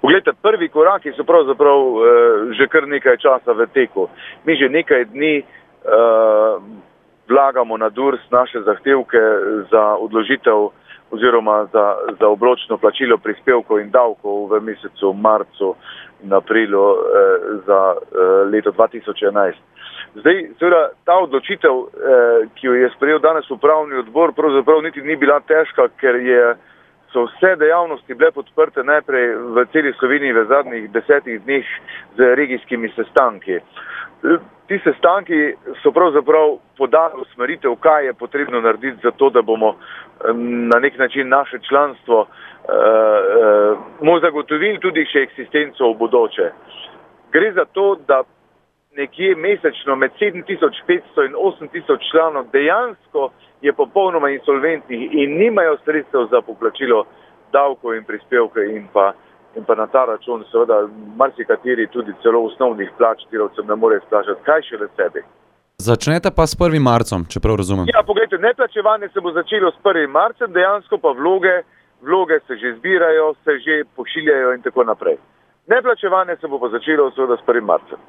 Poglejte, prvi koraki so pravzaprav že kar nekaj časa v teku. Mi že nekaj dni vlagamo na DURS naše zahtevke za odložitev oziroma za obročno plačilo prispevkov in davkov v mesecu marcu in aprilu za leto 2011. Zdaj, seveda, ta odločitev, ki jo je sprejel danes upravni odbor, pravzaprav niti ni bila težka, ker so vse dejavnosti bile podprte najprej v celi Sloveniji v zadnjih 10 dneh z regijskimi sestanki. Ti sestanki so pravzaprav podali usmeritev, kaj je potrebno narediti za to, da bomo na nek način naše članstvo mu zagotovili tudi še eksistenco v bodoče. Gre za to, da nekje mesečno med 7500 in 8000 članov dejansko je popolnoma insolventnih in nimajo sredstev za poplačilo davkov in prispevke in pa na ta račun seveda marsikateri tudi celo osnovnih plač delavcem ne more izplačati, kaj šele sebi. Začnete pa s 1. marcem, če prav razumem. Ja, poglejte, neplačevanje se bo začelo s 1. marcem, dejansko pa vloge se že zbirajo, se že pošiljajo in tako naprej. Neplačevanje se bo pa začelo seveda s 1. marcem.